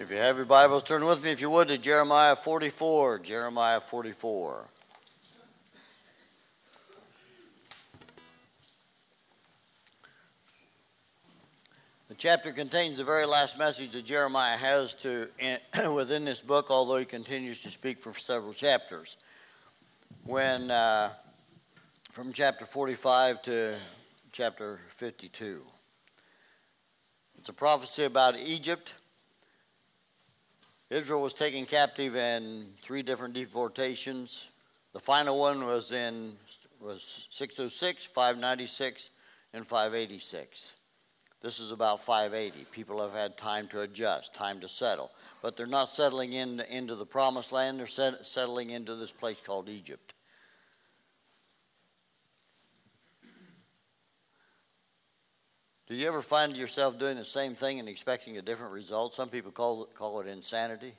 If you have your Bibles, turn with me, if you would, to Jeremiah 44. Jeremiah 44. The chapter contains the very last message that Jeremiah has within this book, although he continues to speak for several chapters. From chapter 45 to chapter 52. It's a prophecy about Egypt. Israel was taken captive in 3 different deportations. The final one was 606, 596, and 586. This is about 580. People have had time to adjust, time to settle. But they're not settling into the promised land. They're settling into this place called Egypt. Do you ever find yourself doing the same thing and expecting a different result? Some people call it insanity.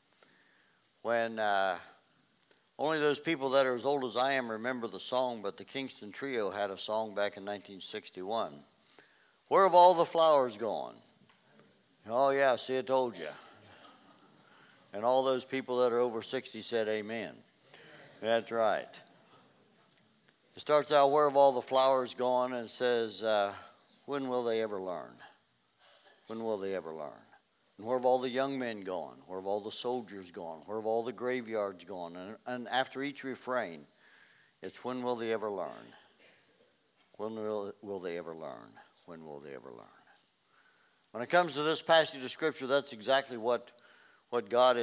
When only those people that are as old as I am remember the song, but the Kingston Trio had a song back in 1961. Where have all the flowers gone? Oh, yeah, see, I told you. And all those people that are over 60 said amen. That's right. It starts out, where have all the flowers gone? And it says, when will they ever learn? When will they ever learn? And where have all the young men gone? Where have all the soldiers gone? Where have all the graveyards gone? And after each refrain, it's when will they ever learn? When will they ever learn? When will they ever learn? When it comes to this passage of Scripture, that's exactly what God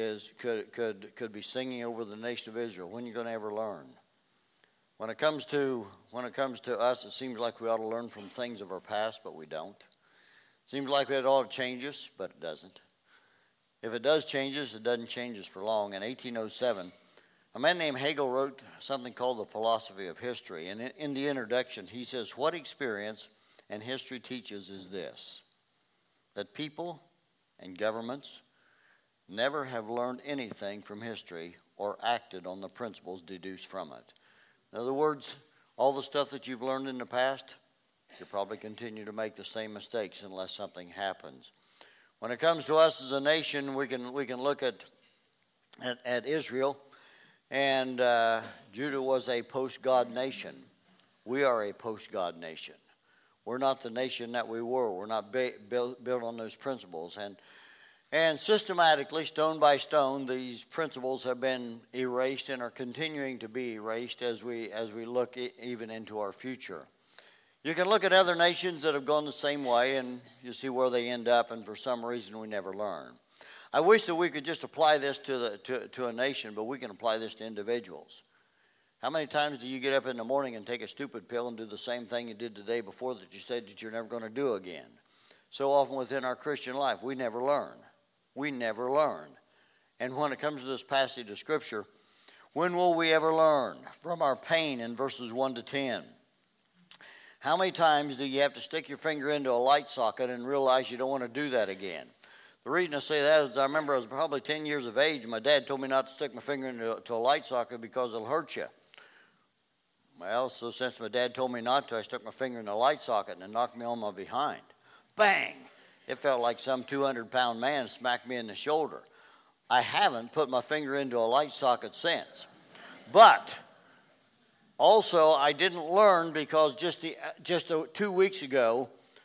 could be singing over the nation of Israel. When are you going to ever learn? When it comes to us, it seems like we ought to learn from things of our past, but we don't. It seems like it ought to change us, but it doesn't. If it does change us, it doesn't change us for long. In 1807, a man named Hegel wrote something called The Philosophy of History. And in the introduction, he says, what experience and history teaches is this, that people and governments never have learned anything from history or acted on the principles deduced from it. In other words, all the stuff that you've learned in the past, you'll probably continue to make the same mistakes unless something happens. When it comes to us as a nation, we can look at Israel, and Judah was a post-God nation. We are a post-God nation. We're not the nation that we were. We're not built on those principles. And systematically, stone by stone, these principles have been erased and are continuing to be erased as we look even into our future. You can look at other nations that have gone the same way, and you see where they end up, and for some reason we never learn. I wish that we could just apply this to a nation, but we can apply this to individuals. How many times do you get up in the morning and take a stupid pill and do the same thing you did the day before that you said that you're never going to do again? So often within our Christian life, we never learn. We never learn. And when it comes to this passage of Scripture, when will we ever learn? From our pain in verses 1 to 10. How many times do you have to stick your finger into a light socket and realize you don't want to do that again? The reason I say that is I remember I was probably 10 years of age, and my dad told me not to stick my finger into a light socket because it'll hurt you. Well, so since my dad told me not to, I stuck my finger in the light socket and it knocked me on my behind. Bang! It felt like some 200-pound man smacked me in the shoulder. I haven't put my finger into a light socket since. But also, I didn't learn because just 2 weeks ago,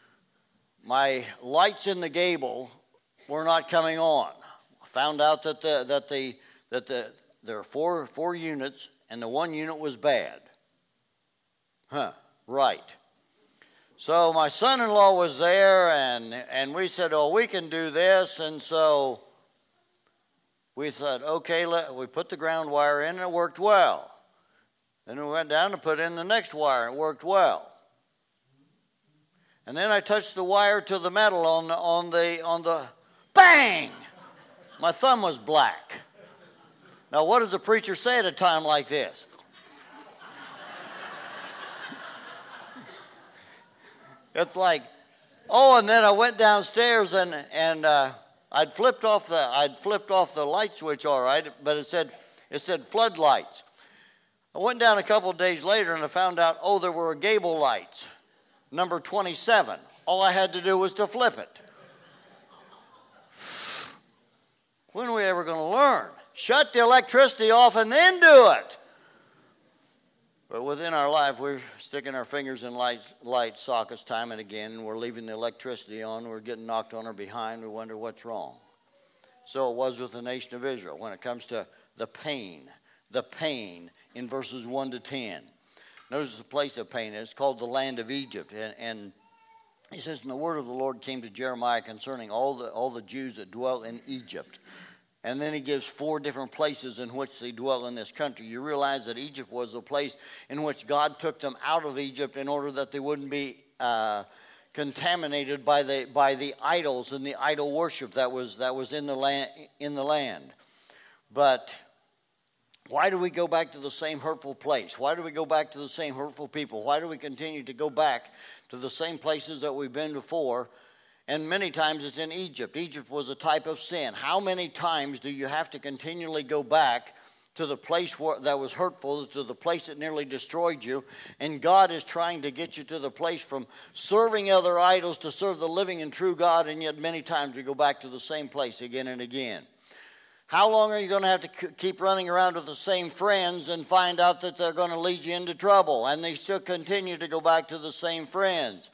my lights in the gable were not coming on. I found out that there are four units, and the one unit was bad. Right. So my son-in-law was there, and we said, oh, we can do this. And so we thought, okay, we put the ground wire in, and it worked well. Then we went down to put in the next wire, and it worked well. And then I touched the wire to the metal on the bang! My thumb was black. Now, what does a preacher say at a time like this? It's like, oh, and then I went downstairs and I'd flipped off the light switch, all right, but it said floodlights. I went down a couple of days later and I found out, oh, there were gable lights, number 27. All I had to do was to flip it. When are we ever going to learn? Shut the electricity off and then do it. But within our life, we're sticking our fingers in light sockets time and again, and we're leaving the electricity on. We're getting knocked on our behind. We wonder what's wrong. So it was with the nation of Israel when it comes to the pain in verses 1 to 10. Notice the place of pain. It's called the land of Egypt. And he says, and the word of the Lord came to Jeremiah concerning all the Jews that dwell in Egypt. And then he gives 4 different places in which they dwell in this country. You realize that Egypt was the place in which God took them out of Egypt in order that they wouldn't be contaminated by the idols and the idol worship that was in the land. But why do we go back to the same hurtful place? Why do we go back to the same hurtful people? Why do we continue to go back to the same places that we've been before? And many times it's in Egypt. Egypt was a type of sin. How many times do you have to continually go back to the place that was hurtful, to the place that nearly destroyed you? And God is trying to get you to the place from serving other idols to serve the living and true God, and yet many times we go back to the same place again and again. How long are you going to have to keep running around with the same friends and find out that they're going to lead you into trouble? And they still continue to go back to the same friends.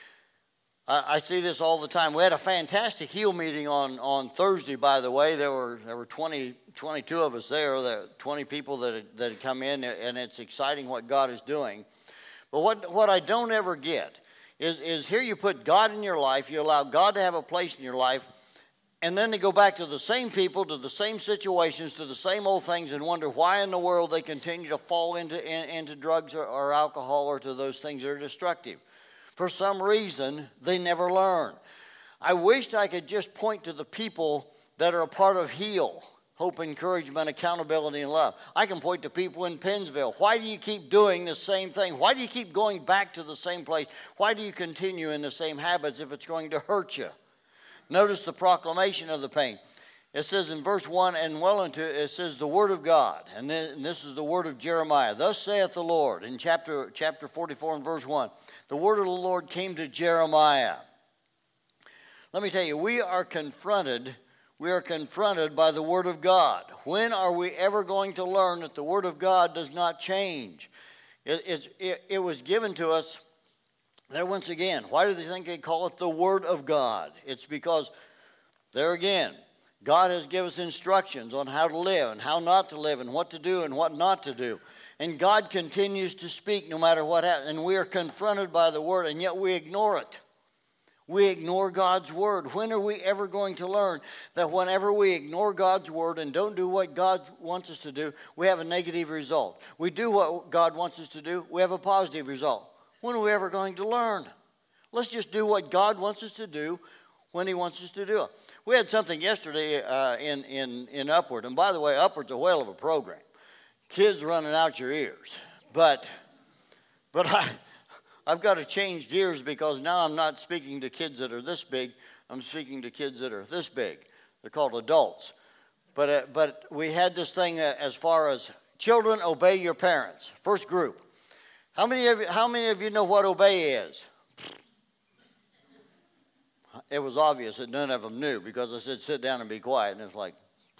I see this all the time. We had a fantastic HEAL meeting on Thursday, by the way. There were 22 of us there, 20 people that had come in, and it's exciting what God is doing. But what I don't ever get is here you put God in your life, you allow God to have a place in your life, and then they go back to the same people, to the same situations, to the same old things, and wonder why in the world they continue to fall into drugs or alcohol or to those things that are destructive. For some reason, they never learn. I wished I could just point to the people that are a part of HEAL, Hope, Encouragement, Accountability, and Love. I can point to people in Pennsville. Why do you keep doing the same thing? Why do you keep going back to the same place? Why do you continue in the same habits if it's going to hurt you? Notice the proclamation of the pain. It says in verse 1 and well into it says the word of God. And this is the word of Jeremiah. Thus saith the Lord in chapter 44 and verse 1. The word of the Lord came to Jeremiah. Let me tell you, we are confronted by the word of God. When are we ever going to learn that the word of God does not change? It was given to us there once again. Why do they think they call it the word of God? It's because there again, God has given us instructions on how to live and how not to live and what to do and what not to do. And God continues to speak no matter what happens. And we are confronted by the word, and yet we ignore it. We ignore God's word. When are we ever going to learn that whenever we ignore God's word and don't do what God wants us to do, we have a negative result? We do what God wants us to do, we have a positive result. When are we ever going to learn? Let's just do what God wants us to do when he wants us to do it. We had something yesterday in Upward. And by the way, Upward's a whale of a program. Kids running out your ears. But I've got to change gears because now I'm not speaking to kids that are this big. I'm speaking to kids that are this big. They're called adults. But we had this thing as far as children obey your parents. First group. How many of you know what obey is? It was obvious that none of them knew because I said sit down and be quiet, and it's like,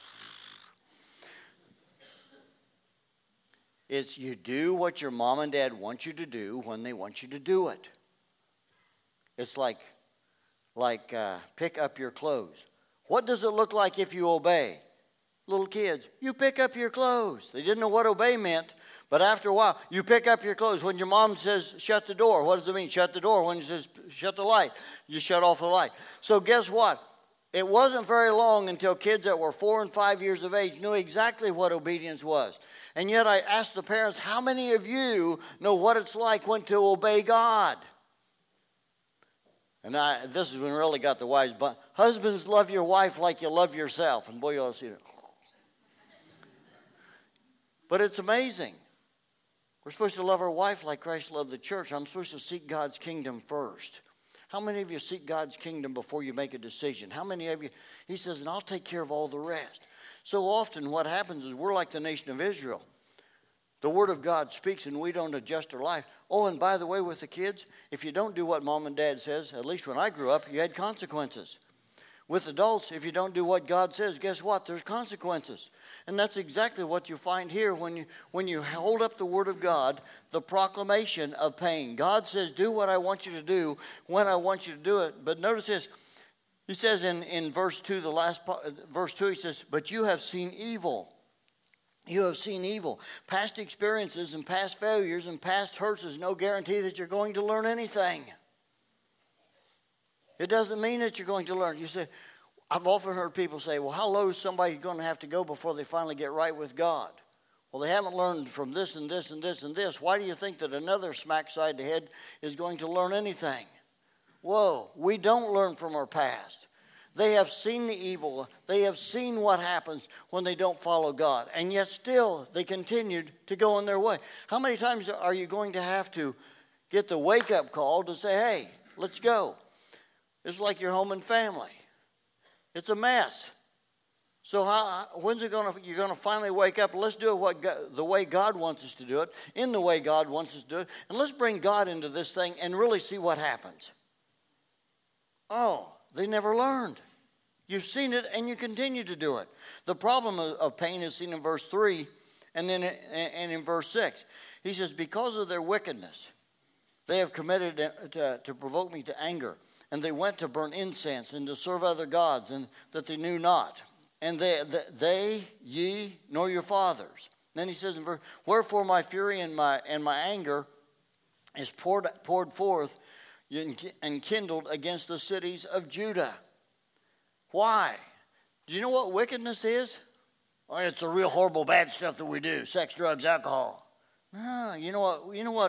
it's you do what your mom and dad want you to do when they want you to do it. It's like pick up your clothes. What does it look like if you obey? Little kids, you pick up your clothes. They didn't know what obey meant. But after a while, you pick up your clothes. When your mom says, shut the door, what does it mean? Shut the door. When she says, shut the light, you shut off the light. So guess what? It wasn't very long until kids that were 4 and 5 years of age knew exactly what obedience was. And yet I asked the parents, how many of you know what it's like when to obey God? And this is when we really got the wise. But husbands, love your wife like you love yourself. And boy, you ought to see it. But it's amazing. We're supposed to love our wife like Christ loved the church. I'm supposed to seek God's kingdom first. How many of you seek God's kingdom before you make a decision? How many of you? He says, and I'll take care of all the rest. So often what happens is we're like the nation of Israel. The word of God speaks and we don't adjust our life. Oh, and by the way, with the kids, if you don't do what mom and dad says, at least when I grew up, you had consequences. With adults, if you don't do what God says, guess what? There's consequences. And that's exactly what you find here when you hold up the Word of God, the proclamation of pain. God says, do what I want you to do when I want you to do it. But notice this. He says in verse 2, the last part, verse 2, he says, but you have seen evil. You have seen evil. Past experiences and past failures and past hurts is no guarantee that you're going to learn anything. It doesn't mean that you're going to learn. You say, I've often heard people say, well, how low is somebody going to have to go before they finally get right with God? Well, they haven't learned from this and this and this and this. Why do you think that another smack side to head is going to learn anything? Whoa, we don't learn from our past. They have seen the evil. They have seen what happens when they don't follow God. And yet still they continued to go on their way. How many times are you going to have to get the wake-up call to say, hey, let's go? It's like your home and family. It's a mess. So when's you're going to finally wake up? Let's do it the way God wants us to do it, in the way God wants us to do it. And let's bring God into this thing and really see what happens. Oh, they never learned. You've seen it and you continue to do it. The problem of pain is seen in verse 3 and then in verse 6. He says, because of their wickedness, they have committed to provoke me to anger. And they went to burn incense and to serve other gods and that they knew not. And they, ye, nor your fathers. Then he says in verse, wherefore my fury and my anger is poured forth and kindled against the cities of Judah. Why? Do you know what wickedness is? Oh, it's the real horrible bad stuff that we do. Sex, drugs, alcohol. No, you know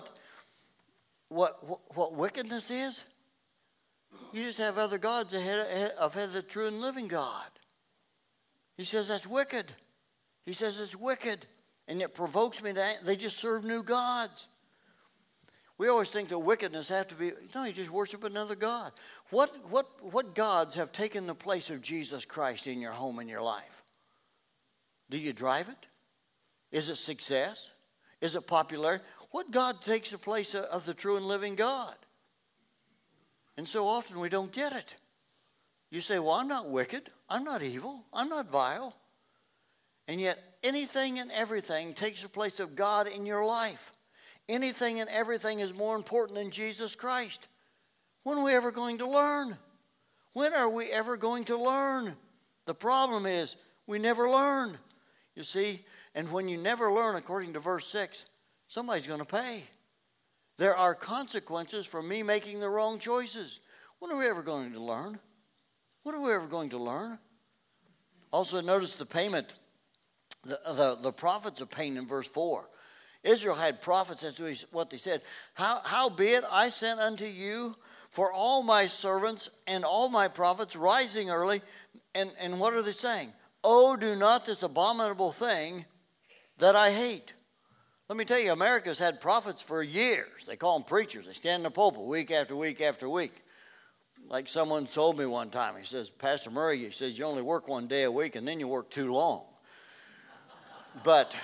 what wickedness is? You just have other gods ahead of the true and living God. He says that's wicked. He says it's wicked. And it provokes me to, they just serve new gods. We always think that wickedness has to be, no, you just worship another God. What gods have taken the place of Jesus Christ in your home and your life? Do you drive it? Is it success? Is it popularity? What God takes the place of the true and living God? And so often we don't get it. You say, well, I'm not wicked. I'm not evil. I'm not vile. And yet anything and everything takes the place of God in your life. Anything and everything is more important than Jesus Christ. When are we ever going to learn? When are we ever going to learn? The problem is we never learn. You see, and when you never learn, according to verse 6, somebody's going to pay. There are consequences for me making the wrong choices. When are we ever going to learn? When are we ever going to learn? Also notice the payment, the prophets of pain in verse 4. Israel had prophets, that's what they said. Howbeit I sent unto you for all my servants and all my prophets rising early. And what are they saying? Oh, do not this abominable thing that I hate. Let me tell you, America's had prophets for years. They call them preachers. They stand in the pulpit week after week after week. Like someone told me one time, he says, Pastor Murray, he says, you only work one day a week and then you work too long. But,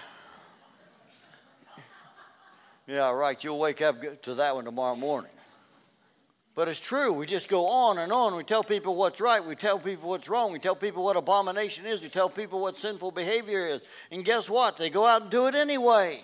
yeah, right, you'll wake up to that one tomorrow morning. But it's true. We just go on and on. We tell people what's right. We tell people what's wrong. We tell people what abomination is. We tell people what sinful behavior is. And guess what? They go out and do it anyway.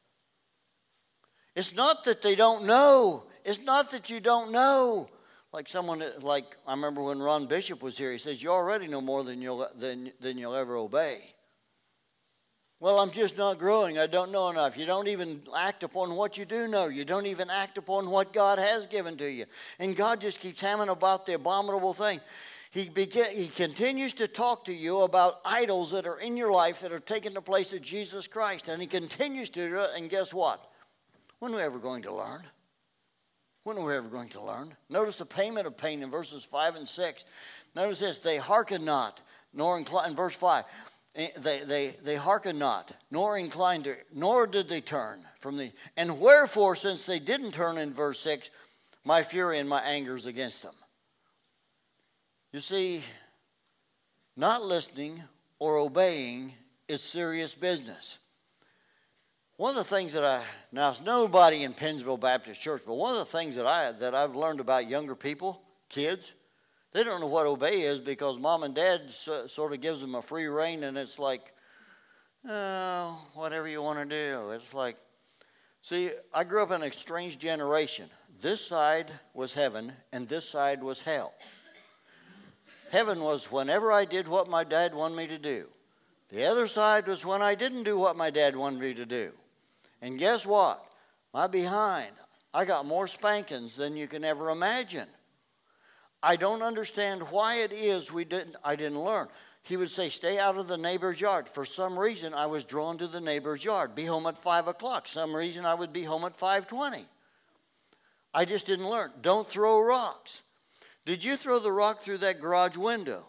It's not that they don't know. It's not that you don't know. Like I remember when Ron Bishop was here, he says, you already know more than you'll ever obey. Well, I'm just not growing. I don't know enough. You don't even act upon what you do know. You don't even act upon what God has given to you. And God just keeps hammering about the abominable thing. He continues to talk to you about idols that are in your life that are taking the place of Jesus Christ. And he continues to do it. And guess what? When are we ever going to learn? When are we ever going to learn? Notice the payment of pain in verses 5 and 6. Notice this. They hearken not, nor incline. In verse 5. They hearken not, nor inclined, nor did they turn from the. And wherefore, since they didn't turn in verse 6, my fury and my anger is against them. You see, not listening or obeying is serious business. One of the things now it's nobody in Pennsville Baptist Church, but one of the things that I've learned about younger people, kids, They don't know what obey is because mom and dad sort of gives them a free rein, and it's like, oh, whatever you want to do. It's like, see, I grew up in a strange generation. This side was heaven, and this side was hell. Heaven was whenever I did what my dad wanted me to do. The other side was when I didn't do what my dad wanted me to do. And guess what? My behind, I got more spankings than you can ever imagine. I don't understand why it is I didn't learn. He would say, stay out of the neighbor's yard. For some reason, I was drawn to the neighbor's yard. Be home at 5 o'clock. Some reason, I would be home at 5:20. I just didn't learn. Don't throw rocks. Did you throw the rock through that garage window?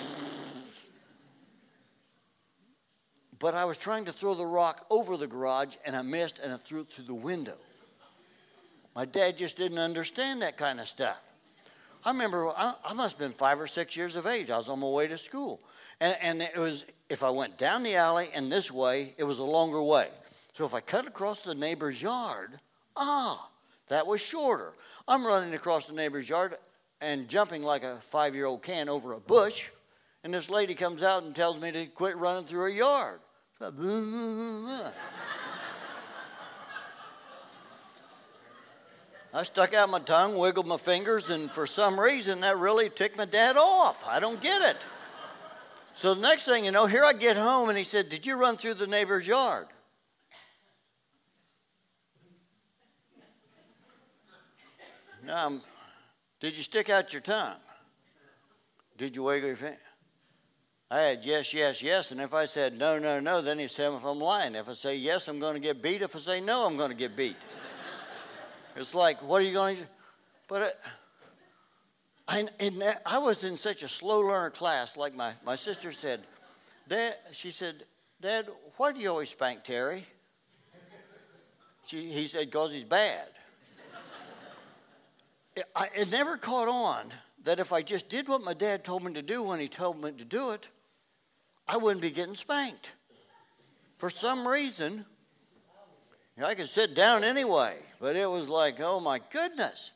But I was trying to throw the rock over the garage, and I missed, and I threw it through the window. My dad just didn't understand that kind of stuff. I remember I must have been 5 or 6 years of age. I was on my way to school. And it was, if I went down the alley and this way, it was a longer way. So if I cut across the neighbor's yard, that was shorter. I'm running across the neighbor's yard and jumping like a 5-year-old can over a bush. And this lady comes out and tells me to quit running through her yard. I stuck out my tongue, wiggled my fingers, and for some reason that really ticked my dad off. I don't get it. So the next thing you know, here I get home, and he said, did you run through the neighbor's yard? Now, did you stick out your tongue? Did you wiggle your finger? I had yes, yes, yes, and if I said no, no, no, then he said if I'm lying. If I say yes, I'm going to get beat. If I say no, I'm going to get beat. It's like, what are you going to do? But I was in such a slow learner class, like my sister said. She said, Dad, why do you always spank Terry? He said, because he's bad. It never caught on that if I just did what my dad told me to do when he told me to do it, I wouldn't be getting spanked. For some reason, I could sit down anyway, but it was like, oh my goodness.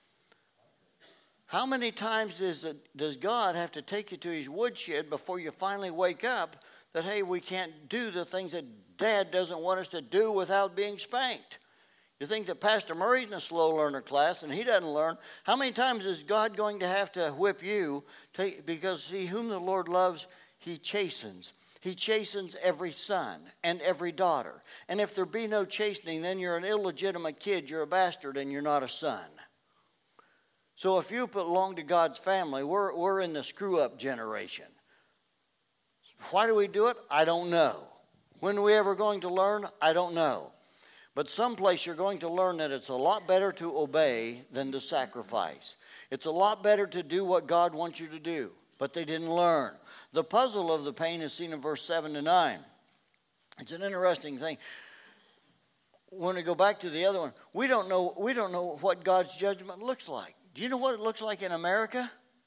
How many times does God have to take you to his woodshed before you finally wake up that, hey, we can't do the things that Dad doesn't want us to do without being spanked? You think that Pastor Murray's in a slow learner class and he doesn't learn. How many times is God going to have to whip you? Because see, whom the Lord loves, he chastens. He chastens every son and every daughter. And if there be no chastening, then you're an illegitimate kid, you're a bastard, and you're not a son. So if you belong to God's family, we're in the screw-up generation. Why do we do it? I don't know. When are we ever going to learn? I don't know. But someplace you're going to learn that it's a lot better to obey than to sacrifice. It's a lot better to do what God wants you to do. But they didn't learn. The puzzle of the pain is seen in verse 7 to 9. It's an interesting thing. When we go back to the other one, we don't know what God's judgment looks like. Do you know what it looks like in America?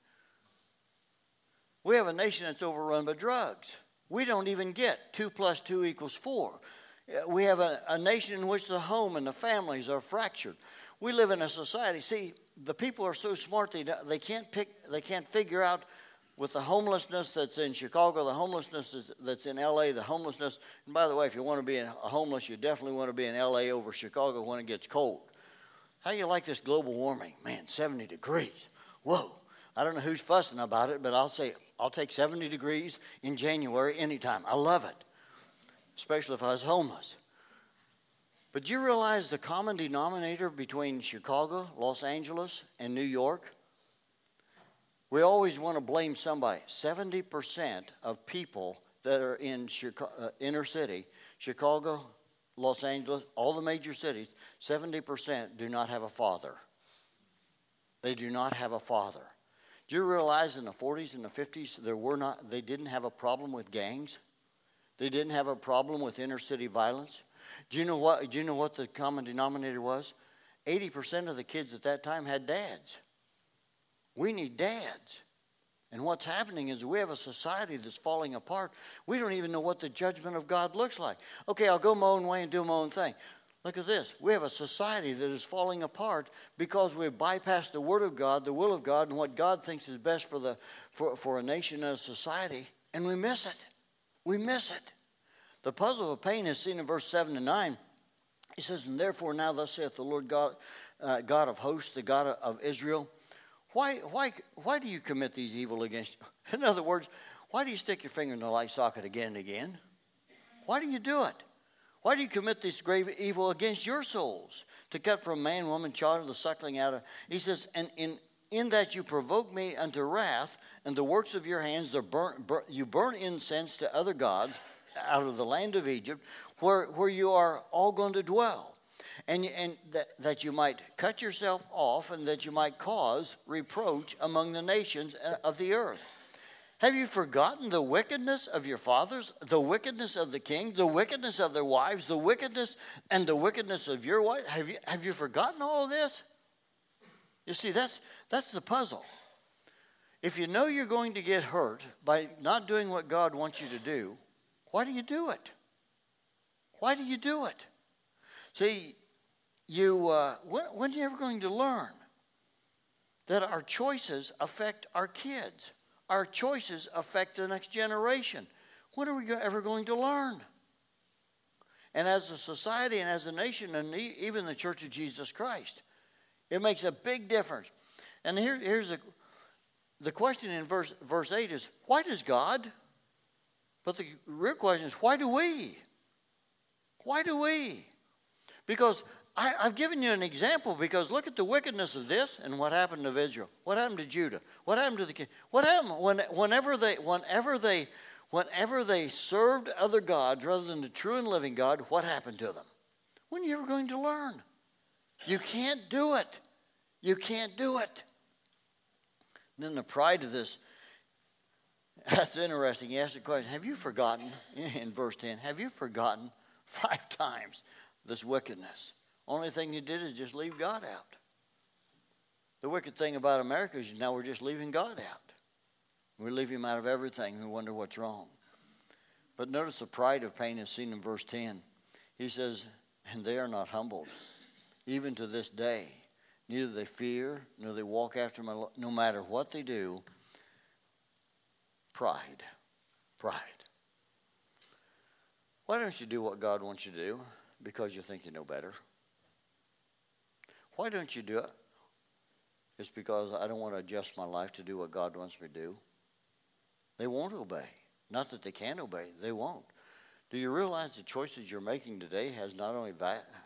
We have a nation that's overrun by drugs. We don't even get 2 + 2 = 4. We have a nation in which the home and the families are fractured. We live in a society. See, the people are so smart they can't figure out. With the homelessness that's in Chicago, the homelessness that's in L.A., the homelessness. And by the way, if you want to be a homeless, you definitely want to be in L.A. over Chicago when it gets cold. How do you like this global warming? Man, 70 degrees. Whoa. I don't know who's fussing about it, but I'll say I'll take 70 degrees in January anytime. I love it, especially if I was homeless. But do you realize the common denominator between Chicago, Los Angeles, and New York? We always want to blame somebody. 70% of people that are in inner city, Chicago, Los Angeles, all the major cities, 70% do not have a father. They do not have a father. Do you realize in the 40s and the 50s they didn't have a problem with gangs? They didn't have a problem with inner city violence? Do you know what the common denominator was? 80% of the kids at that time had dads. We need dads. And what's happening is we have a society that's falling apart. We don't even know what the judgment of God looks like. Okay, I'll go my own way and do my own thing. Look at this. We have a society that is falling apart because we've bypassed the Word of God, the will of God, and what God thinks is best for a nation and a society, and we miss it. We miss it. The puzzle of pain is seen in verse 7 and 9. He says, and therefore now thus saith the Lord God, God of hosts, the God of Israel, why do you commit these evil against you? In other words, why do you stick your finger in the light socket again and again? Why do you do it? Why do you commit this grave evil against your souls? To cut from man, woman, child, the suckling out of... He says, and in that you provoke me unto wrath, and the works of your hands, you burn incense to other gods out of the land of Egypt, where you are all going to dwell. And that you might cut yourself off, and that you might cause reproach among the nations of the earth. Have you forgotten the wickedness of your fathers, the wickedness of the king, the wickedness of their wives, the wickedness and the wickedness of your wife? Have you forgotten all of this? You see, that's the puzzle. If you know you're going to get hurt by not doing what God wants you to do, why do you do it? Why do you do it? See, when are you ever going to learn that our choices affect our kids? Our choices affect the next generation. When are we ever going to learn? And as a society and as a nation and even the Church of Jesus Christ, it makes a big difference. And here's the question in verse 8 is, why does God? But the real question is, why do we? Why do we? Because I've given you an example, because look at the wickedness of this and what happened to Israel. What happened to Judah? What happened to the king? What happened whenever they served other gods rather than the true and living God? What happened to them? When are you ever going to learn? You can't do it. You can't do it. And then the pride of this, that's interesting. He asked the question, have you forgotten, in verse 10, have you forgotten 5 times this wickedness? Only thing you did is just leave God out. The wicked thing about America is now we're just leaving God out. We leave him out of everything. We wonder what's wrong. But notice the pride of pain is seen in verse 10. He says, and they are not humbled, even to this day. Neither they fear, nor they walk after my law. No matter what they do, pride. Pride. Why don't you do what God wants you to do? Because you think you know better. Why don't you do it? It's because I don't want to adjust my life to do what God wants me to do. They won't obey. Not that they can't obey, they won't. Do you realize the choices you're making today has not only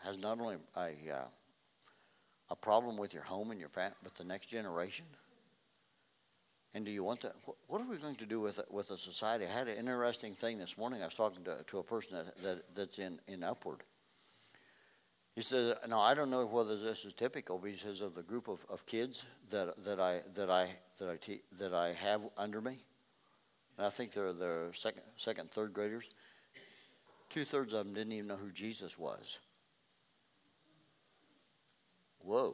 a problem with your home and your family, but the next generation? And do you want that? What are we going to do with a society? I had an interesting thing this morning. I was talking to a person that's in Upward. He says, "Now I don't know whether this is typical," but he says, of the group of kids that I have under me, and I think they're second, third graders. 2/3 of them didn't even know who Jesus was. Whoa!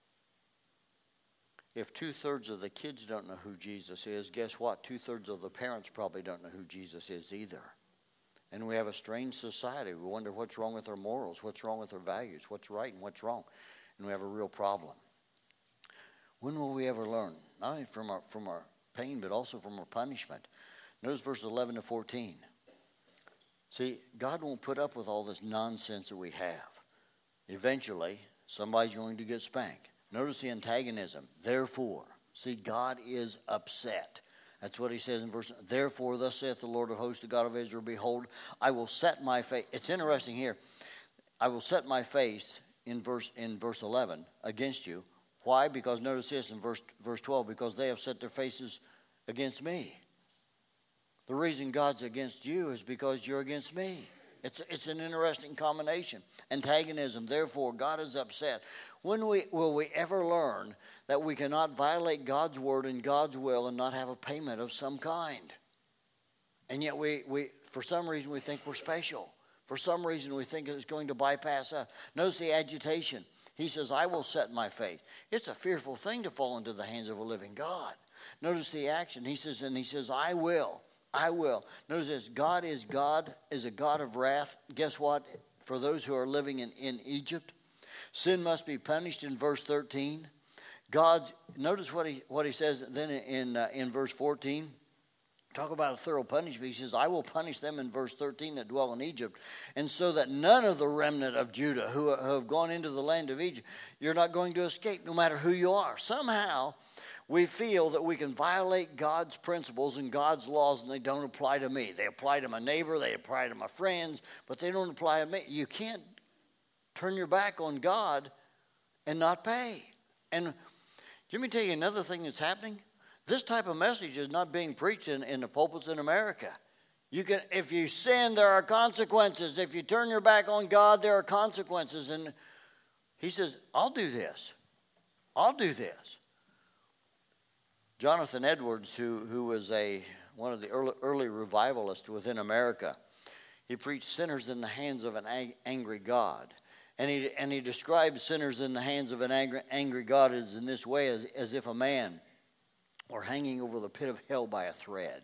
If 2/3 of the kids don't know who Jesus is, guess what? 2/3 of the parents probably don't know who Jesus is either. And we have a strange society. We wonder what's wrong with our morals, what's wrong with our values, what's right and what's wrong. And we have a real problem. When will we ever learn? Not only from our pain, but also from our punishment. Notice verses 11 to 14. See, God won't put up with all this nonsense that we have. Eventually, somebody's going to get spanked. Notice the antagonism. Therefore, see, God is upset. That's what he says in verse. Therefore, thus saith the Lord of hosts, the God of Israel, behold, I will set my face. It's interesting here. I will set my face in verse 11 against you. Why? Because notice this in verse 12. Because they have set their faces against me. The reason God's against you is because you're against me. It's an interesting combination. Antagonism. Therefore, God is upset. When will we ever learn that we cannot violate God's word and God's will and not have a payment of some kind? And yet we for some reason we think we're special. For some reason we think it's going to bypass us. Notice the agitation. He says, I will set my face. It's a fearful thing to fall into the hands of a living God. Notice the action. He says, I will. I will. Notice this. God is a God of wrath. Guess what? for those who are living in Egypt. Sin must be punished in verse 13. Notice what he says then in verse 14. Talk about a thorough punishment. He says, I will punish them in verse 13 that dwell in Egypt, and so that none of the remnant of Judah who have gone into the land of Egypt, you're not going to escape no matter who you are. Somehow we feel that we can violate God's principles and God's laws, and they don't apply to me. They apply to my neighbor, they apply to my friends, but they don't apply to me. You can't turn your back on God and not pay. And let me tell you another thing that's happening. This type of message is not being preached in the pulpits in America. If you sin, there are consequences. If you turn your back on God, there are consequences. And he says, I'll do this. I'll do this. Jonathan Edwards, who was one of the early revivalists within America, he preached sinners in the hands of an angry God. And he described sinners in the hands of an angry God as in this way, as if a man or hanging over the pit of hell by a thread.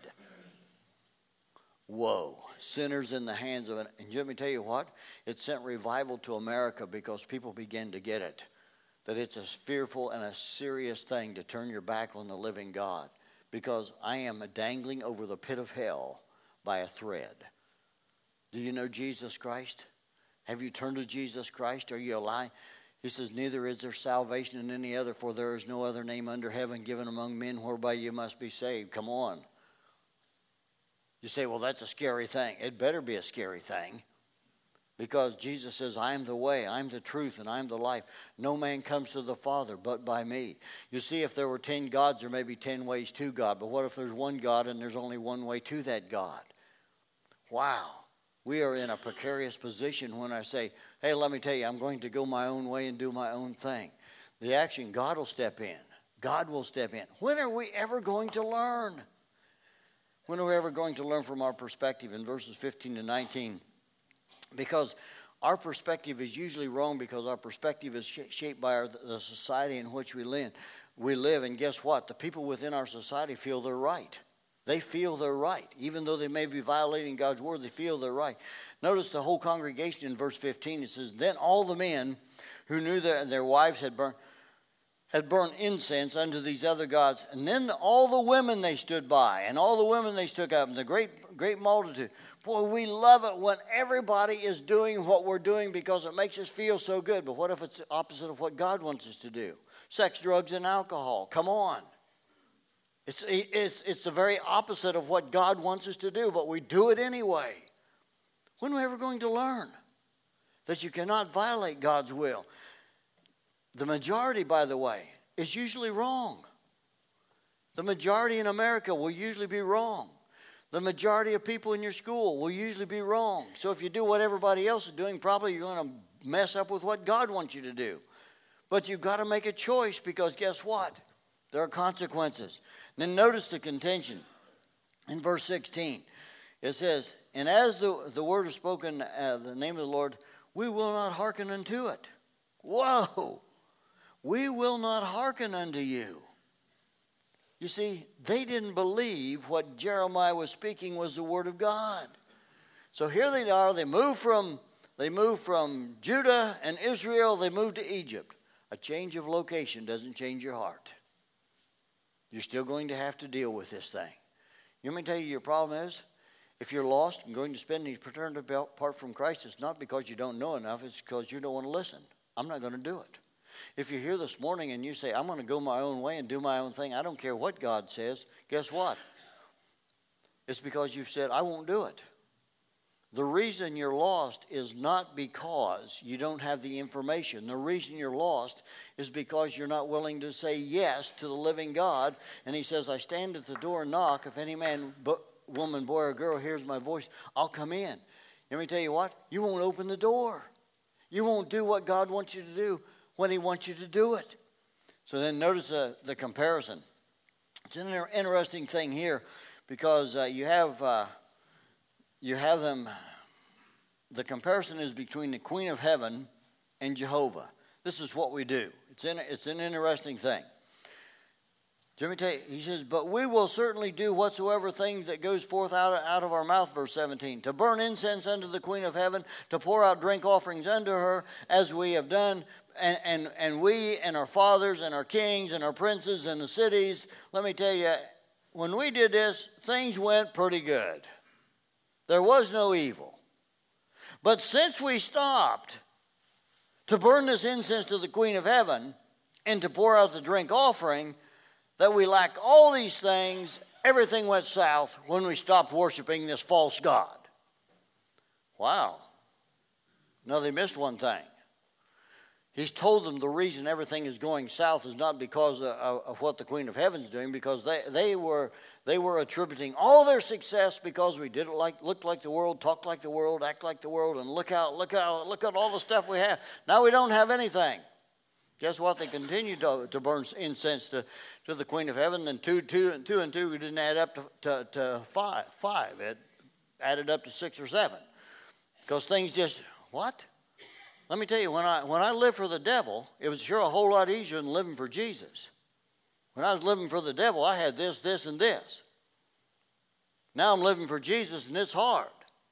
Whoa. Sinners in the hands of and let me tell you what? It sent revival to America because people began to get it. That it's a fearful and a serious thing to turn your back on the living God. Because I am dangling over the pit of hell by a thread. Do you know Jesus Christ? Have you turned to Jesus Christ? Are you alive? He says, neither is there salvation in any other, for there is no other name under heaven given among men whereby you must be saved. Come on. You say, well, that's a scary thing. It better be a scary thing. Because Jesus says, I am the way, I am the truth, and I am the life. No man comes to the Father but by me. You see, if there were 10 gods, there may be 10 ways to God. But what if there's one God and there's only one way to that God? Wow. We are in a precarious position when I say, hey, let me tell you, I'm going to go my own way and do my own thing. The action, God will step in. God will step in. When are we ever going to learn? When are we ever going to learn from our perspective in verses 15 to 19? Because our perspective is usually wrong because our perspective is shaped by the society in which we live. And guess what? The people within our society feel they're right. They feel they're right. Even though they may be violating God's word, they feel they're right. Notice the whole congregation in verse 15. It says, then all the men who knew that their wives had burned incense unto these other gods. And then all the women they stood by, and all the women they stood up, and the great multitude. Boy, we love it when everybody is doing what we're doing because it makes us feel so good. But what if it's the opposite of what God wants us to do? Sex, drugs, and alcohol. Come on. It's the very opposite of what God wants us to do, but we do it anyway. When are we ever going to learn that you cannot violate God's will? The majority, by the way, is usually wrong. The majority in America will usually be wrong. The majority of people in your school will usually be wrong. So if you do what everybody else is doing, probably you're going to mess up with what God wants you to do. But you've got to make a choice because guess what? There are consequences. Then notice the contention in verse 16. It says, and as the word is spoken, the name of the Lord, we will not hearken unto it. Whoa! We will not hearken unto you. You see, they didn't believe what Jeremiah was speaking was the word of God. So here they are. They move from Judah and Israel. They move to Egypt. A change of location doesn't change your heart. You're still going to have to deal with this thing. You want me to tell you your problem is? If you're lost and going to spend eternity apart from Christ, it's not because you don't know enough. It's because you don't want to listen. I'm not going to do it. If you're here this morning and you say, I'm going to go my own way and do my own thing, I don't care what God says, guess what? It's because you've said, I won't do it. The reason you're lost is not because you don't have the information. The reason you're lost is because you're not willing to say yes to the living God. And he says, I stand at the door and knock. If any man, woman, boy, or girl hears my voice, I'll come in. Let me tell you what, you won't open the door. You won't do what God wants you to do when he wants you to do it. So then notice the comparison. It's an interesting thing here because you have them, the comparison is between the Queen of Heaven and Jehovah. This is what we do. It's an interesting thing. Let me tell you, he says, but we will certainly do whatsoever things that goes forth out of our mouth, verse 17, to burn incense unto the Queen of Heaven, to pour out drink offerings unto her, as we have done, and we and our fathers and our kings and our princes and the cities. Let me tell you, when we did this, things went pretty good. There was no evil. But since we stopped to burn this incense to the Queen of Heaven and to pour out the drink offering, that we lacked all these things, everything went south when we stopped worshiping this false god. Wow. No, they missed one thing. He's told them the reason everything is going south is not because of what the Queen of Heaven's doing, because they were attributing all their success because we didn't look like the world, talk like the world, act like the world, and look at all the stuff we have. Now we don't have anything. Guess what? They continued to burn incense to the Queen of Heaven, and two and two didn't add up to five. It added up to 6 or 7. Because things just, what? Let me tell you, when I lived for the devil, it was sure a whole lot easier than living for Jesus. When I was living for the devil, I had this, this, and this. Now I'm living for Jesus, and it's hard.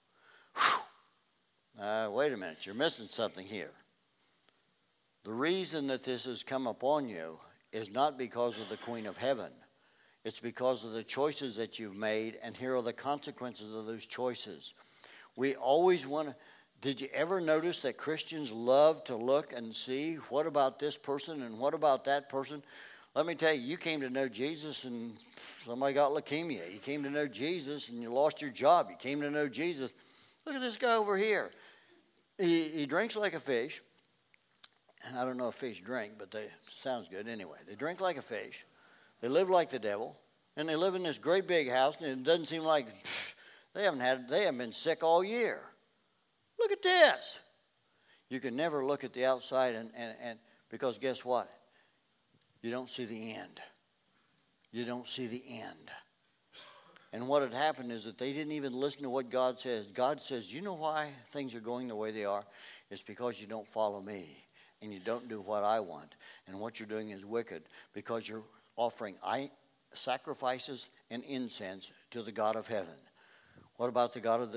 Wait a minute, you're missing something here. The reason that this has come upon you is not because of the Queen of Heaven. It's because of the choices that you've made, and here are the consequences of those choices. We always want to... Did you ever notice that Christians love to look and see, what about this person and what about that person? Let me tell you, you came to know Jesus and somebody got leukemia. You came to know Jesus and you lost your job. You came to know Jesus. Look at this guy over here. He drinks like a fish. I don't know if fish drink, but sounds good anyway. They drink like a fish. They live like the devil. And they live in this great big house, and it doesn't seem like they haven't been sick all year. Look at this. You can never look at the outside and because guess what? You don't see the end. You don't see the end. And what had happened is that they didn't even listen to what God says. God says, you know why things are going the way they are? It's because you don't follow me and you don't do what I want. And what you're doing is wicked because you're offering sacrifices and incense to the God of heaven. What about the God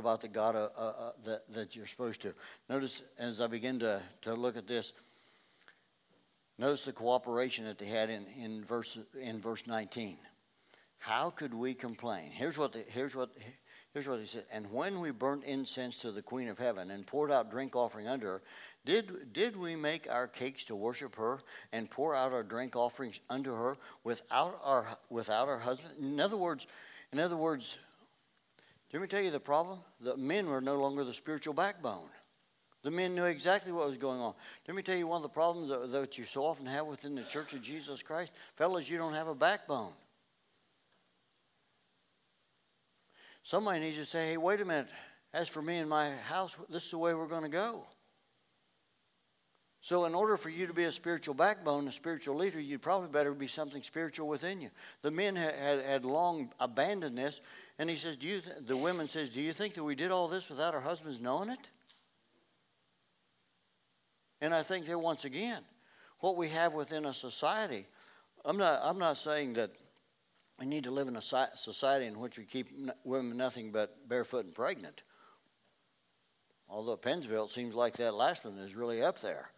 that you're supposed to? Notice as I begin to look at this, notice the cooperation that they had in verse 19. How could we complain? Here's what he said. And when we burnt incense to the Queen of Heaven and poured out drink offering unto her, did we make our cakes to worship her and pour out our drink offerings unto her without our husband? In other words, let me tell you the problem. The men were no longer the spiritual backbone. The men knew exactly what was going on. Let me tell you one of the problems that you so often have within the Church of Jesus Christ. Fellas, you don't have a backbone. Somebody needs to say, hey, wait a minute. As for me and my house, this is the way we're going to go. So in order for you to be a spiritual backbone, a spiritual leader, you'd probably better be something spiritual within you. The men had long abandoned this. And he says, the women says, do you think that we did all this without our husbands knowing it? And I think that once again, what we have within a society, I'm not saying that we need to live in a society in which we keep women nothing but barefoot and pregnant. Although Pennsville, it seems like that last one is really up there.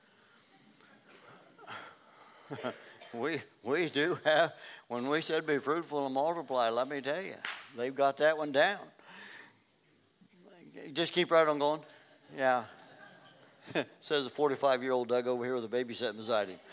We do have, when we said be fruitful and multiply, let me tell you, they've got that one down. Just keep right on going. Yeah. Says a 45-year-old Doug over here with a baby sitting beside him.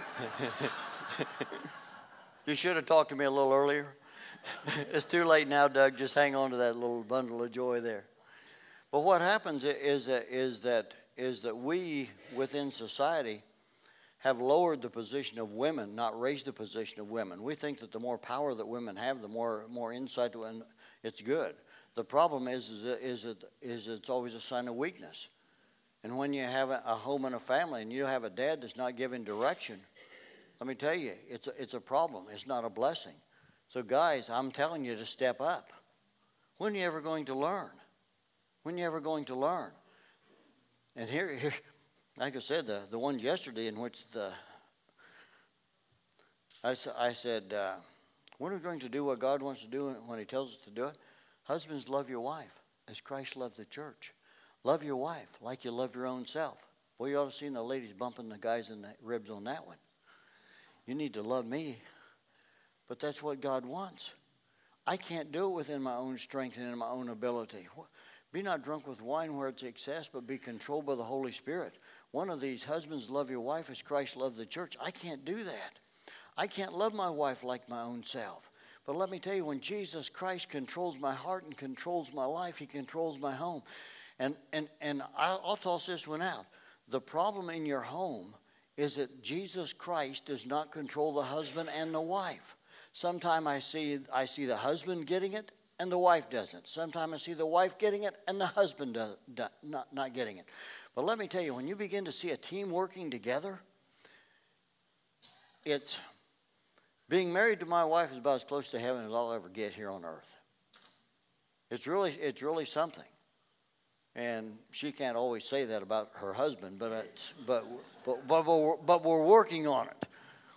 You should have talked to me a little earlier. It's too late now, Doug. Just hang on to that little bundle of joy there. But what happens is that we within society have lowered the position of women, not raised the position of women. We think that the more power that women have, the more insight, and it's good. The problem is it's always a sign of weakness. And when you have a home and a family, and you have a dad that's not giving direction, let me tell you, it's a problem. It's not a blessing. So guys, I'm telling you to step up. When are you ever going to learn? When are you ever going to learn? And here, like I said, the one yesterday in which I said, when are we going to do what God wants to do when he tells us to do it? Husbands, love your wife as Christ loved the church. Love your wife like you love your own self. Boy, you ought to see the ladies bumping the guys in the ribs on that one. You need to love me. But that's what God wants. I can't do it within my own strength and in my own ability. Be not drunk with wine where it's excess, but be controlled by the Holy Spirit. One of these, husbands, love your wife as Christ loved the church. I can't do that. I can't love my wife like my own self. But let me tell you, when Jesus Christ controls my heart and controls my life, he controls my home. And I'll toss this one out. The problem in your home is that Jesus Christ does not control the husband and the wife. Sometimes I see the husband getting it and the wife doesn't. Sometimes I see the wife getting it and the husband not getting it. But let me tell you, when you begin to see a team working together, it's being married to my wife is about as close to heaven as I'll ever get here on earth. It's really something. And she can't always say that about her husband, but we're working on it.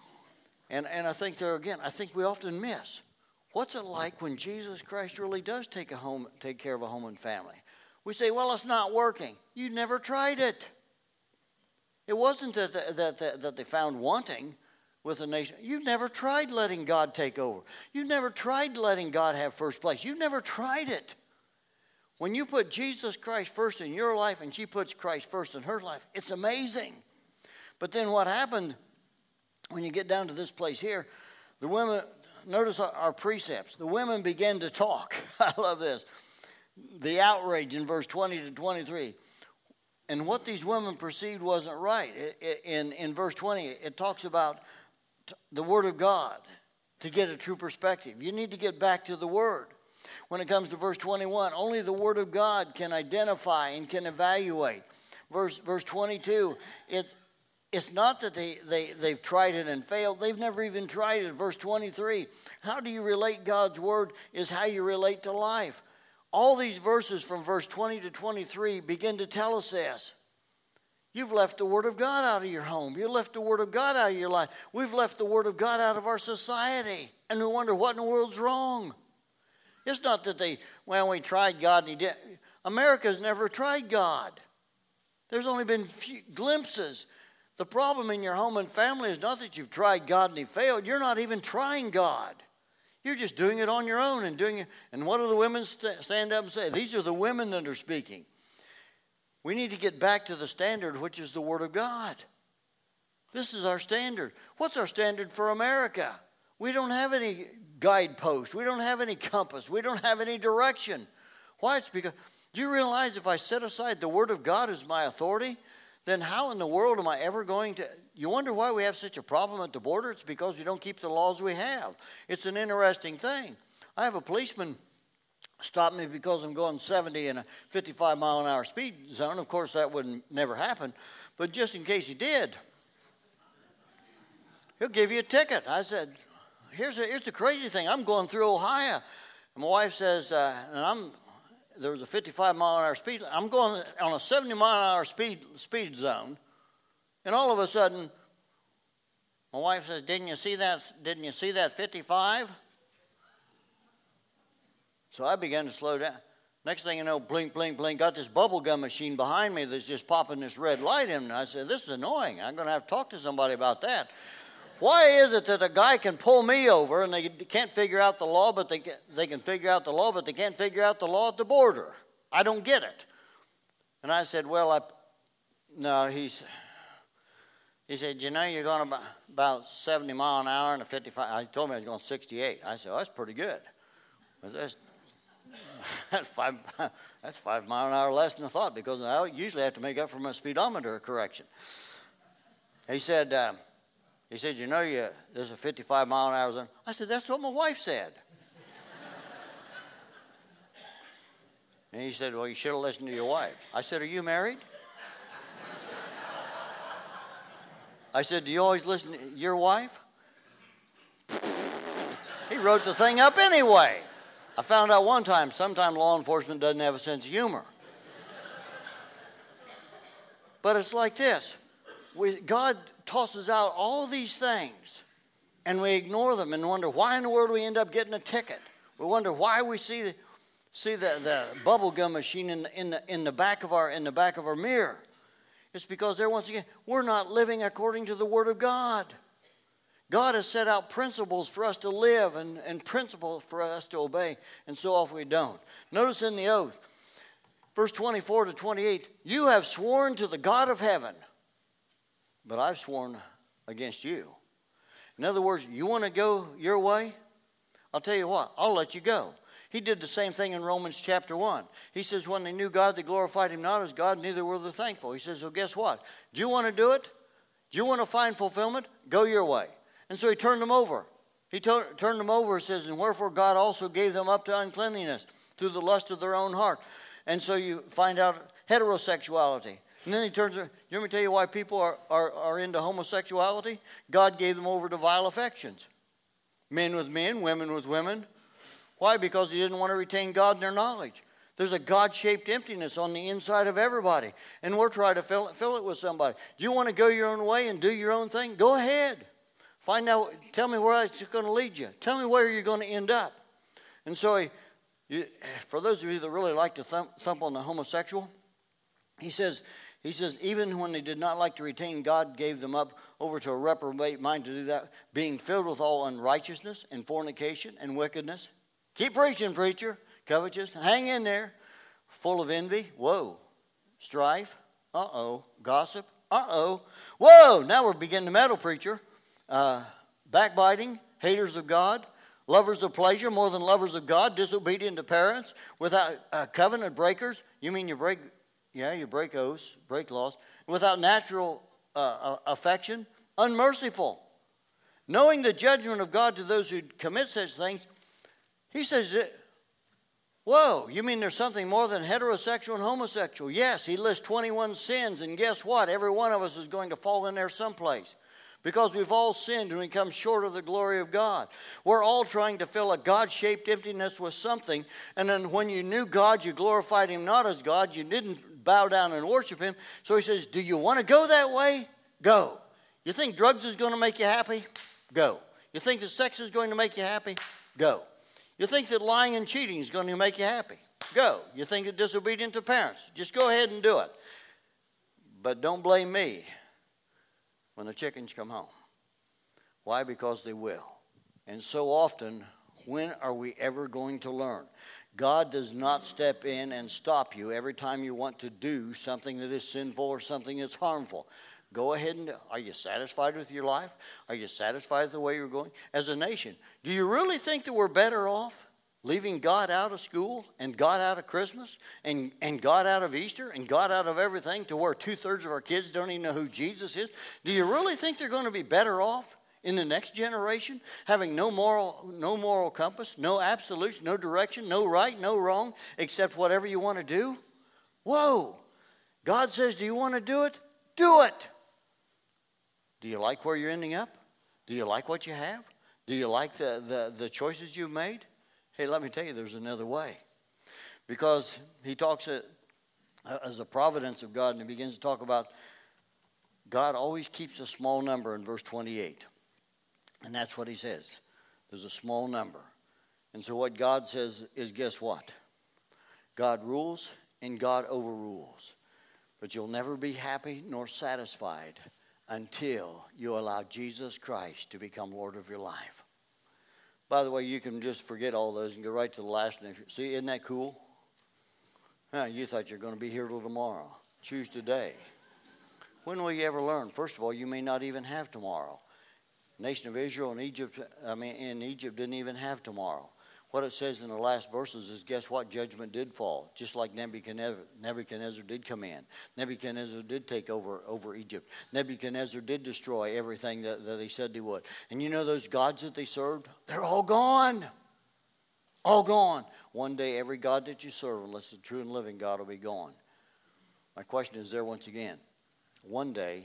And I think I think we often miss what's it like when Jesus Christ really does take care of a home and family. We say, well, it's not working. You never tried it. It wasn't that they found wanting with a nation. You've never tried letting God take over. You've never tried letting God have first place. You've never tried it. When you put Jesus Christ first in your life and she puts Christ first in her life, it's amazing. But then what happened when you get down to this place here, the women, notice our precepts. The women began to talk. I love this. The outrage in verse 20 to 23. And what these women perceived wasn't right. In verse 20, it talks about the Word of God to get a true perspective. You need to get back to the Word. When it comes to verse 21, only the Word of God can identify and can evaluate. Verse 22, it's not that they've tried it and failed. They've never even tried it. Verse 23, how do you relate God's Word is how you relate to life. All these verses from verse 20 to 23 begin to tell us this. You've left the Word of God out of your home. You've left the Word of God out of your life. We've left the Word of God out of our society. And we wonder what in the world's wrong. It's not that we tried God and he didn't. America's never tried God. There's only been few glimpses. The problem in your home and family is not that you've tried God and he failed. You're not even trying God. You're just doing it on your own and doing it. And what do the women stand up and say? These are the women that are speaking. We need to get back to the standard, which is the Word of God. This is our standard. What's our standard for America? We don't have any guidepost. We don't have any compass. We don't have any direction. Why? It's because, do you realize if I set aside the Word of God as my authority, then how in the world am I ever going to... You wonder why we have such a problem at the border? It's because we don't keep the laws we have. It's an interesting thing. I have a policeman stop me because I'm going 70 in a 55-mile-an-hour speed zone. Of course, that would never happen. But just in case he did, he'll give you a ticket. I said, here's the crazy thing. I'm going through Ohio. And my wife says, there was a 55-mile-an-hour speed. I'm going on a 70-mile-an-hour speed zone. And all of a sudden, my wife says, didn't you see that 55? So I began to slow down. Next thing you know, blink, blink, blink, got this bubble gum machine behind me that's just popping this red light in. And I said, this is annoying. I'm going to have to talk to somebody about that. Why is it that a guy can pull me over and they can't figure out the law, but they can figure out the law, but they can't figure out the law at the border? I don't get it. And I said, he said, you know, you're going about 70 mile an hour and a 55. I told him I was going 68. I said, that's pretty good. But that's 5 mile an hour less than I thought, because I usually have to make up for my speedometer correction. He said, you know, there's a 55 mile an hour zone. I said, that's what my wife said. And he said, well, you should have listened to your wife. I said, are you married? I said, do you always listen to your wife? He wrote the thing up anyway. I found out one time, sometimes law enforcement doesn't have a sense of humor. But it's like this. God tosses out all these things, and we ignore them and wonder why in the world we end up getting a ticket. We wonder why we see the bubble gum machine in the back of our mirror. It's because there, once again, we're not living according to the Word of God. God has set out principles for us to live and principles for us to obey, and so often we don't. Notice in the oath, verse 24 to 28, you have sworn to the God of heaven, but I've sworn against you. In other words, you want to go your way? I'll tell you what, I'll let you go. He did the same thing in Romans chapter 1. He says, when they knew God, they glorified him not as God, neither were they thankful. He says, well, guess what? Do you want to do it? Do you want to find fulfillment? Go your way. And so he turned them over. He turned them over, it says, and wherefore God also gave them up to uncleanliness through the lust of their own heart. And so you find out heterosexuality. And then he turns, you want me to tell you why people are into homosexuality? God gave them over to vile affections. Men with men, women with women. Why? Because he didn't want to retain God in their knowledge. There's a God-shaped emptiness on the inside of everybody. And we're trying to fill it with somebody. Do you want to go your own way and do your own thing? Go ahead. Find out, tell me where it's going to lead you. Tell me where you're going to end up. And so, for those of you that really like to thump on the homosexual, he says, even when they did not like to retain God, gave them up over to a reprobate mind to do that, being filled with all unrighteousness and fornication and wickedness. Keep preaching, preacher. Covetous. Hang in there. Full of envy. Whoa. Strife. Uh-oh. Gossip. Uh-oh. Whoa. Now we're beginning to meddle, preacher. Backbiting. Haters of God. Lovers of pleasure more than lovers of God. Disobedient to parents. Without covenant breakers. You mean you break oaths, break laws. Without natural affection. Unmerciful. Knowing the judgment of God to those who commit such things. He says, whoa, you mean there's something more than heterosexual and homosexual? Yes, he lists 21 sins, and guess what? Every one of us is going to fall in there someplace because we've all sinned and we come short of the glory of God. We're all trying to fill a God-shaped emptiness with something, and then when you knew God, you glorified him not as God. You didn't bow down and worship him. So he says, do you want to go that way? Go. You think drugs is going to make you happy? Go. You think that sex is going to make you happy? Go. You think that lying and cheating is going to make you happy? Go. You think that disobedient to parents? Just go ahead and do it. But don't blame me when the chickens come home. Why? Because they will. And so often, when are we ever going to learn? God does not step in and stop you every time you want to do something that is sinful or something that's harmful. Go ahead and are you satisfied with your life? Are you satisfied with the way you're going? As a nation, do you really think that we're better off leaving God out of school and God out of Christmas and God out of Easter and God out of everything to where 2/3 of our kids don't even know who Jesus is? Do you really think they're going to be better off in the next generation having no moral compass, no absolutes, no direction, no right, no wrong, except whatever you want to do? Whoa! God says, do you want to do it? Do it! Do you like where you're ending up? Do you like what you have? Do you like the choices you've made? Hey, let me tell you, there's another way. Because he talks as the providence of God, and he begins to talk about God always keeps a small number in verse 28. And that's what he says. There's a small number. And so what God says is, guess what? God rules and God overrules. But you'll never be happy nor satisfied until you allow Jesus Christ to become Lord of your life. By the way, you can just forget all those and go right to the last one. See, isn't that cool? You thought you were going to be here till tomorrow. Choose today. When will you ever learn? First of all, you may not even have tomorrow. The nation of Israel and Egypt didn't even have tomorrow. What it says in the last verses is, guess what? Judgment did fall, just like Nebuchadnezzar did come in. Nebuchadnezzar did take over Egypt. Nebuchadnezzar did destroy everything that he said he would. And you know those gods that they served? They're all gone. All gone. One day, every god that you serve, unless the true and living God, will be gone. My question is there once again. One day,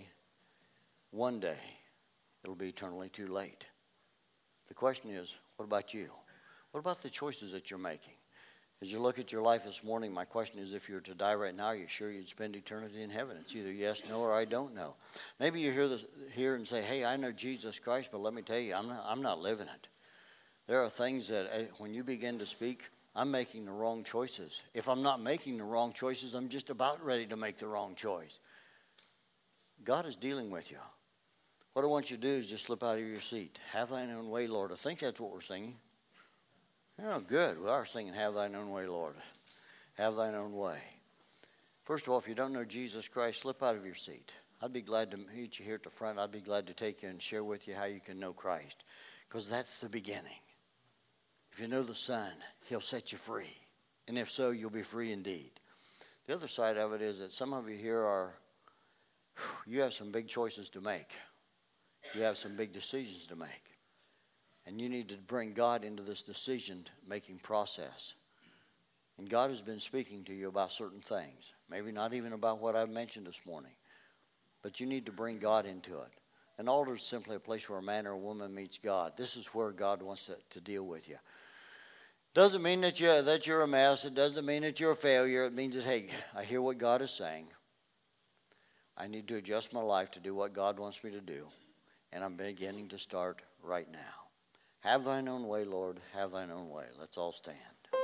it'll be eternally too late. The question is, what about you? What about the choices that you're making? As you look at your life this morning, my question is, if you were to die right now, are you sure you'd spend eternity in heaven? It's either yes, no, or I don't know. Maybe you hear this here and say, hey, I know Jesus Christ, but let me tell you, I'm not living it. There are things that when you begin to speak, I'm making the wrong choices. If I'm not making the wrong choices, I'm just about ready to make the wrong choice. God is dealing with you. What I want you to do is just slip out of your seat. Have thine own way, Lord. I think that's what we're singing. Oh, good. We are singing, have thine own way, Lord. Have thine own way. First of all, if you don't know Jesus Christ, slip out of your seat. I'd be glad to meet you here at the front. I'd be glad to take you and share with you how you can know Christ, because that's the beginning. If you know the Son, he'll set you free. And if so, you'll be free indeed. The other side of it is that some of you here you have some big choices to make. You have some big decisions to make. And you need to bring God into this decision-making process. And God has been speaking to you about certain things. Maybe not even about what I've mentioned this morning. But you need to bring God into it. An altar is simply a place where a man or a woman meets God. This is where God wants to deal with you. Doesn't mean that you're a mess. It doesn't mean that you're a failure. It means that, hey, I hear what God is saying. I need to adjust my life to do what God wants me to do. And I'm beginning to start right now. Have thine own way, Lord. Have thine own way. Let's all stand.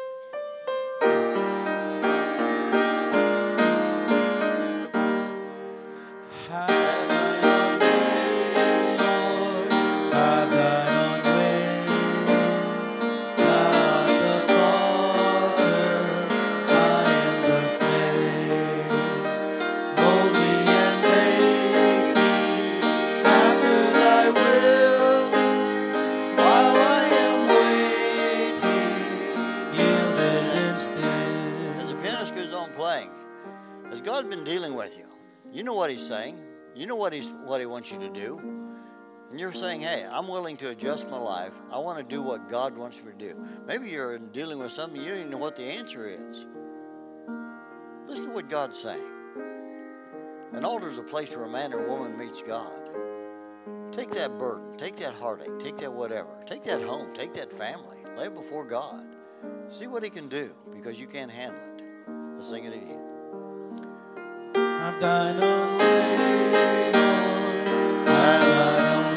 Have thine own way, Lord. Have thine own way. Thou art the potter, I am the clay. Mold me and make me after thy will. While I am waiting, yielded and still. As the pianist goes on playing, has God been dealing with you? You know what he's saying. You know what he wants you to do. And you're saying, hey, I'm willing to adjust my life. I want to do what God wants me to do. Maybe you're dealing with something you don't even know what the answer is. Listen to what God's saying. An altar is a place where a man or woman meets God. Take that burden, take that heartache, take that whatever, take that home, take that family, lay it before God. See what he can do, because you can't handle it. Let's sing it again. Have thine own way, Lord. Have thine own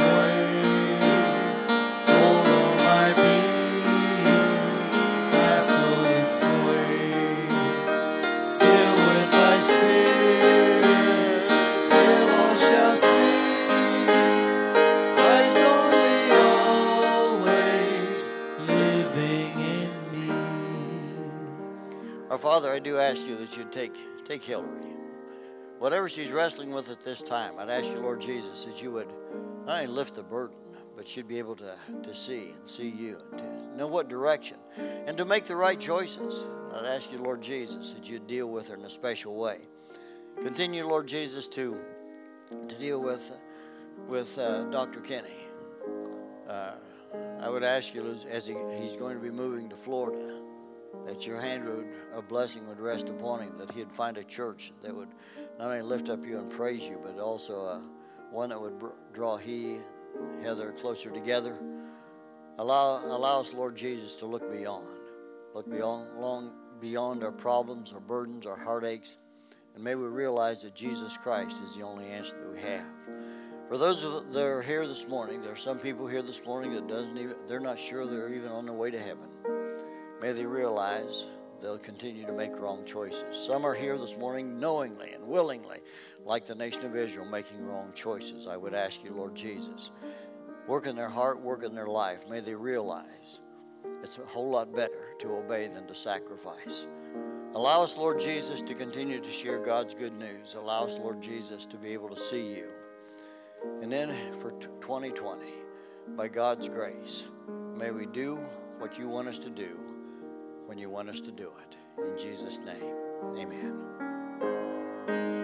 way. Hold on my being, my soul its sway. Fill with thy spirit, till all shall sing. Christ only, always living in me. Our Father, I do ask you that you'd take Hillary. Whatever she's wrestling with at this time, I'd ask you, Lord Jesus, that you would not only lift the burden, but she'd be able to see you, and to know what direction, and to make the right choices. I'd ask you, Lord Jesus, that you'd deal with her in a special way. Continue, Lord Jesus, to deal with Dr. Kenny. I would ask you, as he's going to be moving to Florida, that your hand of blessing would rest upon him, that he'd find a church that would not only lift up you and praise you, but also one that would draw he and Heather closer together. Allow us, Lord Jesus, to look beyond our problems, our burdens, our heartaches, and may we realize that Jesus Christ is the only answer that we have. For those that are here this morning, there are some people here this morning that they're not sure they're even on their way to heaven. May they realize they'll continue to make wrong choices. Some are here this morning knowingly and willingly, like the nation of Israel, making wrong choices. I would ask you, Lord Jesus, work in their heart, work in their life. May they realize it's a whole lot better to obey than to sacrifice. Allow us, Lord Jesus, to continue to share God's good news. Allow us, Lord Jesus, to be able to see you. And then for 2020, by God's grace, may we do what you want us to do when you want us to do it. In Jesus' name, amen.